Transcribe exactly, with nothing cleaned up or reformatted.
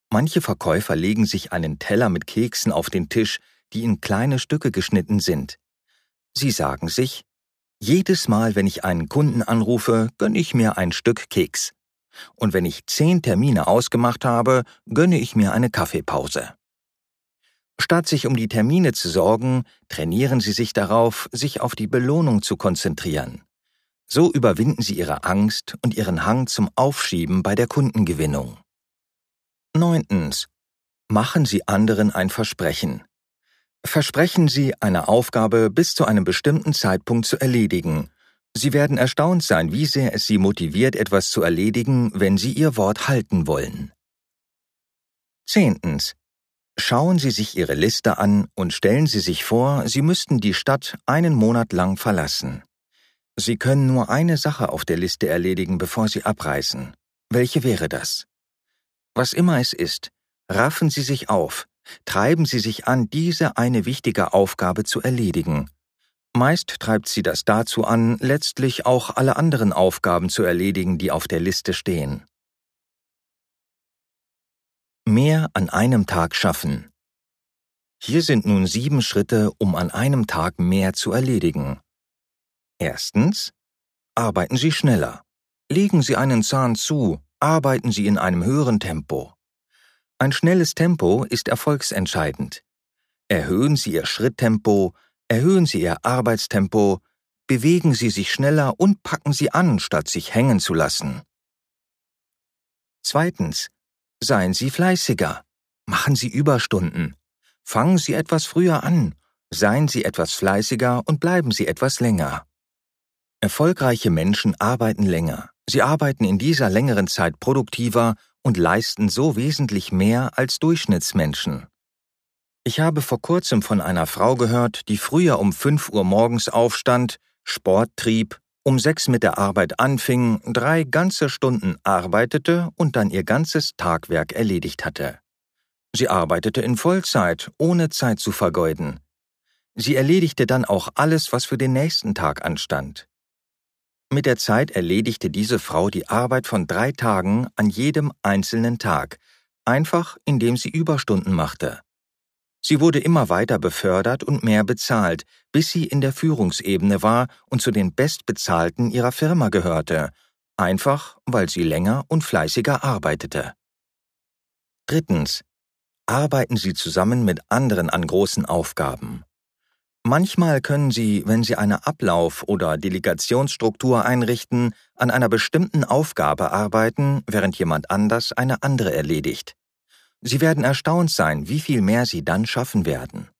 Manche Verkäufer legen sich einen Teller mit Keksen auf den Tisch, die in kleine Stücke geschnitten sind. Sie sagen sich: Jedes Mal, wenn ich einen Kunden anrufe, gönne ich mir ein Stück Keks. Und wenn ich zehn Termine ausgemacht habe, gönne ich mir eine Kaffeepause. Statt sich um die Termine zu sorgen, trainieren Sie sich darauf, sich auf die Belohnung zu konzentrieren. So überwinden Sie Ihre Angst und Ihren Hang zum Aufschieben bei der Kundengewinnung. Neuntens. Machen Sie anderen ein Versprechen. Versprechen Sie, eine Aufgabe bis zu einem bestimmten Zeitpunkt zu erledigen. Sie werden erstaunt sein, wie sehr es Sie motiviert, etwas zu erledigen, wenn Sie Ihr Wort halten wollen. Zehntens. Schauen Sie sich Ihre Liste an und stellen Sie sich vor, Sie müssten die Stadt einen Monat lang verlassen. Sie können nur eine Sache auf der Liste erledigen, bevor Sie abreisen. Welche wäre das? Was immer es ist, raffen Sie sich auf, treiben Sie sich an, diese eine wichtige Aufgabe zu erledigen. Meist treibt Sie das dazu an, letztlich auch alle anderen Aufgaben zu erledigen, die auf der Liste stehen. Mehr an einem Tag schaffen. Hier sind nun sieben Schritte, um an einem Tag mehr zu erledigen. Erstens. Arbeiten Sie schneller. Legen Sie einen Zahn zu, arbeiten Sie in einem höheren Tempo. Ein schnelles Tempo ist erfolgsentscheidend. Erhöhen Sie Ihr Schritttempo, erhöhen Sie Ihr Arbeitstempo, bewegen Sie sich schneller und packen Sie an, statt sich hängen zu lassen. Zweitens. Seien Sie fleißiger. Machen Sie Überstunden. Fangen Sie etwas früher an. Seien Sie etwas fleißiger und bleiben Sie etwas länger. Erfolgreiche Menschen arbeiten länger. Sie arbeiten in dieser längeren Zeit produktiver und leisten so wesentlich mehr als Durchschnittsmenschen. Ich habe vor kurzem von einer Frau gehört, die früher um fünf Uhr morgens aufstand, Sport trieb, um sechs mit der Arbeit anfing, drei ganze Stunden arbeitete und dann ihr ganzes Tagwerk erledigt hatte. Sie arbeitete in Vollzeit, ohne Zeit zu vergeuden. Sie erledigte dann auch alles, was für den nächsten Tag anstand. Mit der Zeit erledigte diese Frau die Arbeit von drei Tagen an jedem einzelnen Tag, einfach indem sie Überstunden machte. Sie wurde immer weiter befördert und mehr bezahlt, bis sie in der Führungsebene war und zu den Bestbezahlten ihrer Firma gehörte, einfach weil sie länger und fleißiger arbeitete. Drittens. Arbeiten Sie zusammen mit anderen an großen Aufgaben. Manchmal können Sie, wenn Sie eine Ablauf- oder Delegationsstruktur einrichten, an einer bestimmten Aufgabe arbeiten, während jemand anders eine andere erledigt. Sie werden erstaunt sein, wie viel mehr Sie dann schaffen werden.